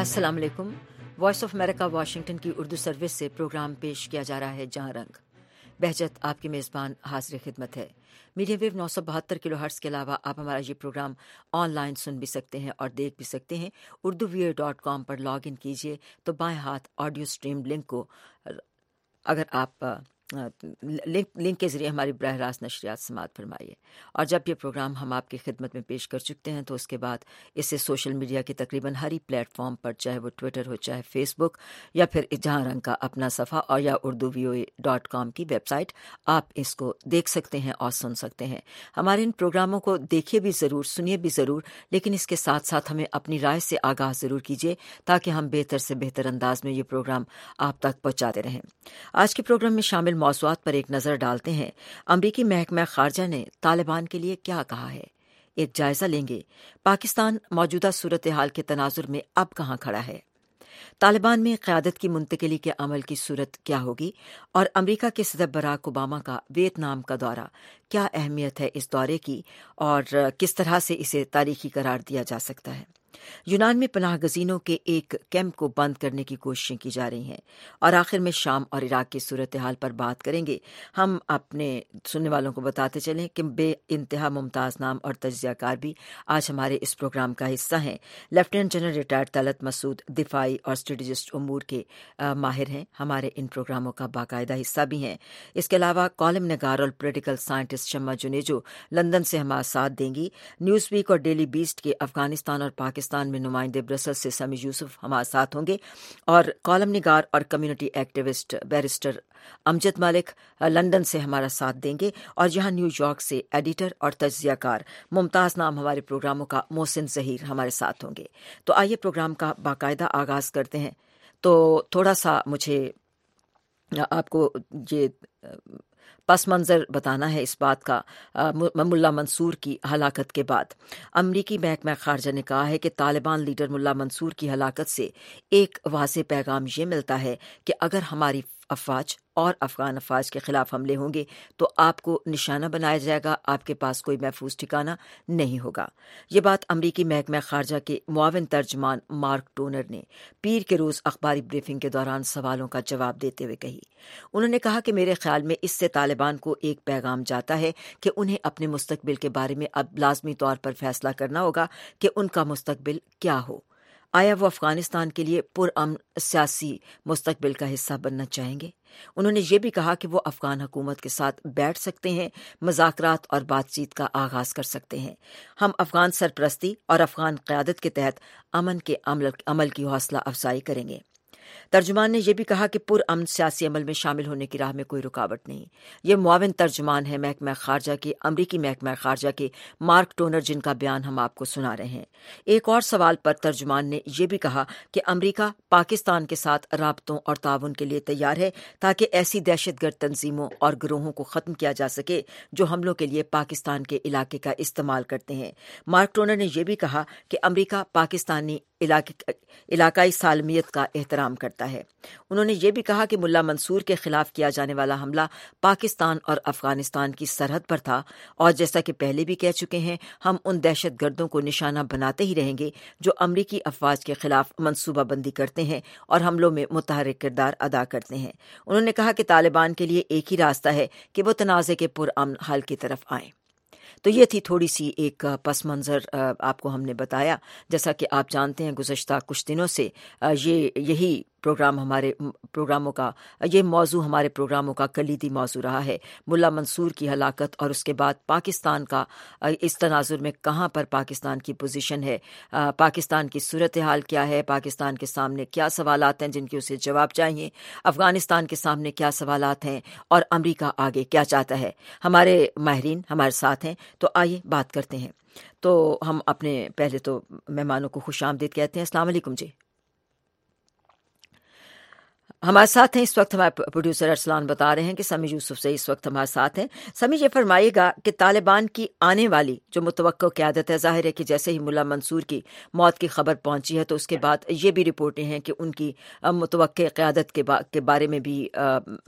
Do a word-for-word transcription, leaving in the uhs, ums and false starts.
السلام علیکم۔ Voice of America Washington کی اردو سروس سے پروگرام پیش کیا جا رہا ہے جہاں رنگ بہجت آپ کی میزبان حاضر خدمت ہے۔ میڈیا ویو نو سو بہتر کلو ہرٹز کے علاوہ آپ ہمارا یہ پروگرام آن لائن سن بھی سکتے ہیں اور دیکھ بھی سکتے ہیں۔ اردو ویو ڈاٹ کام پر لاگ ان کیجیے تو بائیں ہاتھ آڈیو سٹریم لنک کو اگر آپ لنک لنک کے ذریعے ہماری براہ راست نشریات سماعت فرمائیے، اور جب یہ پروگرام ہم آپ کی خدمت میں پیش کر چکتے ہیں تو اس کے بعد اسے سوشل میڈیا کے تقریباً ہر ہی پلیٹ فارم پر، چاہے وہ ٹویٹر ہو، چاہے فیس بک، یا پھر جہاں رنگ کا اپنا صفحہ، اور یا اردو وی او اے ڈاٹ کام کی ویب سائٹ، آپ اس کو دیکھ سکتے ہیں اور سن سکتے ہیں۔ ہمارے ان پروگراموں کو دیکھیے بھی ضرور، سنیے بھی ضرور، لیکن اس کے ساتھ ساتھ ہمیں اپنی رائے سے آگاہ ضرور کیجیے تاکہ ہم بہتر سے بہتر انداز میں یہ پروگرام آپ تک پہنچاتے رہیں۔ آج کے پروگرام میں شامل موضوعات پر ایک نظر ڈالتے ہیں۔ امریکی محکمہ خارجہ نے طالبان کے لیے کیا کہا ہے، ایک جائزہ لیں گے۔ پاکستان موجودہ صورتحال کے تناظر میں اب کہاں کھڑا ہے، طالبان میں قیادت کی منتقلی کے عمل کی صورت کیا ہوگی، اور امریکہ کے صدر براک اوباما کا ویتنام کا دورہ، کیا اہمیت ہے اس دورے کی اور کس طرح سے اسے تاریخی قرار دیا جا سکتا ہے۔ یونان میں پناہ گزینوں کے ایک کیمپ کو بند کرنے کی کوششیں کی جا رہی ہیں، اور آخر میں شام اور عراق کی صورتحال پر بات کریں گے۔ ہم اپنے سننے والوں کو بتاتے چلیں کہ بے انتہا ممتاز نام اور تجزیہ کار بھی آج ہمارے اس پروگرام کا حصہ ہیں۔ Lieutenant general retired Talat Masood دفاعی اور اسٹریٹجسٹ امور کے ماہر ہیں، ہمارے ان پروگراموں کا باقاعدہ حصہ بھی ہیں۔ اس کے علاوہ کالم نگار اور پولیٹیکل سائنٹسٹ شمع جنیجو لندن سے ہمارا ساتھ دیں گی۔ نیوز ویک اور ڈیلی بیسٹ کے افغانستان اور پاکستان میں نمائندے برسل سے سمی یوسف ہمارے ساتھ ہوں گے، اور کالم نگار اور community activist barrister Amjad Malik London سے ہمارا ساتھ دیں گے، اور یہاں نیو یارک سے ایڈیٹر اور تجزیہ کار ممتاز نام ہمارے پروگراموں کا محسن ظہیر ہمارے ساتھ ہوں گے۔ تو آئیے پروگرام کا باقاعدہ آغاز کرتے ہیں۔ تو تھوڑا سا مجھے آپ کو یہ پس منظر بتانا ہے اس بات کا۔ ملا منصور کی ہلاکت کے بعد امریکی محکمہ خارجہ نے کہا ہے کہ طالبان لیڈر ملا منصور کی ہلاکت سے ایک واضح پیغام یہ ملتا ہے کہ اگر ہماری افواج اور افغان افواج کے خلاف حملے ہوں گے تو آپ کو نشانہ بنایا جائے گا، آپ کے پاس کوئی محفوظ ٹھکانہ نہیں ہوگا۔ یہ بات امریکی محکمہ خارجہ کے معاون ترجمان مارک ٹونر نے پیر کے روز اخباری بریفنگ کے دوران سوالوں کا جواب دیتے ہوئے کہی۔ انہوں نے کہا کہ میرے خیال میں اس سے طالبان کو ایک پیغام جاتا ہے کہ انہیں اپنے مستقبل کے بارے میں اب لازمی طور پر فیصلہ کرنا ہوگا کہ ان کا مستقبل کیا ہو۔ آیا وہ افغانستان کے لیے پرامن سیاسی مستقبل کا حصہ بننا چاہیں گے؟ انہوں نے یہ بھی کہا کہ وہ افغان حکومت کے ساتھ بیٹھ سکتے ہیں، مذاکرات اور بات چیت کا آغاز کر سکتے ہیں۔ ہم افغان سرپرستی اور افغان قیادت کے تحت امن کے عمل عمل کی حوصلہ افزائی کریں گے۔ ترجمان نے یہ بھی کہا کہ پرامن سیاسی عمل میں شامل ہونے کی راہ میں کوئی رکاوٹ نہیں۔ یہ معاون ترجمان ہے محکمہ خارجہ کے امریکی محکمہ خارجہ کے مارک ٹونر، جن کا بیان ہم آپ کو سنا رہے ہیں۔ ایک اور سوال پر ترجمان نے یہ بھی کہا کہ امریکہ پاکستان کے ساتھ رابطوں اور تعاون کے لیے تیار ہے تاکہ ایسی دہشت گرد تنظیموں اور گروہوں کو ختم کیا جا سکے جو حملوں کے لیے پاکستان کے علاقے کا استعمال کرتے ہیں۔ مارک ٹونر نے یہ بھی کہا کہ امریکہ پاکستانی علاقائی سالمیت کا احترام کرتا ہے۔ انہوں نے یہ بھی کہا کہ ملا منصور کے خلاف کیا جانے والا حملہ پاکستان اور افغانستان کی سرحد پر تھا، اور جیسا کہ پہلے بھی کہہ چکے ہیں، ہم ان دہشت گردوں کو نشانہ بناتے ہی رہیں گے جو امریکی افواج کے خلاف منصوبہ بندی کرتے ہیں اور حملوں میں متحرک کردار ادا کرتے ہیں۔ انہوں نے کہا کہ طالبان کے لیے ایک ہی راستہ ہے کہ وہ تنازع کے پرامن حل کی طرف آئیں۔ تو یہ تھی تھوڑی سی ایک پس منظر آپ کو ہم نے بتایا۔ جیسا کہ آپ جانتے ہیں گزشتہ کچھ دنوں سے یہ یہی پروگرام ہمارے پروگراموں کا یہ موضوع ہمارے پروگراموں کا کلیدی موضوع رہا ہے، ملا منصور کی ہلاکت، اور اس کے بعد پاکستان کا اس تناظر میں کہاں پر پاکستان کی پوزیشن ہے، پاکستان کی صورتحال کیا ہے، پاکستان کے سامنے کیا سوالات ہیں جن کے اسے جواب چاہیے، افغانستان کے سامنے کیا سوالات ہیں، اور امریکہ آگے کیا چاہتا ہے۔ ہمارے ماہرین ہمارے ساتھ ہیں، تو آئیے بات کرتے ہیں۔ تو ہم اپنے پہلے تو مہمانوں کو خوش آمدید کہتے ہیں۔ السلام علیکم جی۔ ہمارے ساتھ ہیں اس وقت ہمارے پروڈیوسر ارسلان بتا رہے ہیں کہ سمی یوسف سے اس وقت ہمارے ساتھ ہیں۔ سمی، یہ فرمائیے گا کہ طالبان کی آنے والی جو متوقع قیادت ہے، ظاہر ہے کہ جیسے ہی ملا منصور کی موت کی خبر پہنچی ہے تو اس کے بعد یہ بھی رپورٹیں ہیں کہ ان کی متوقع قیادت کے بارے میں بھی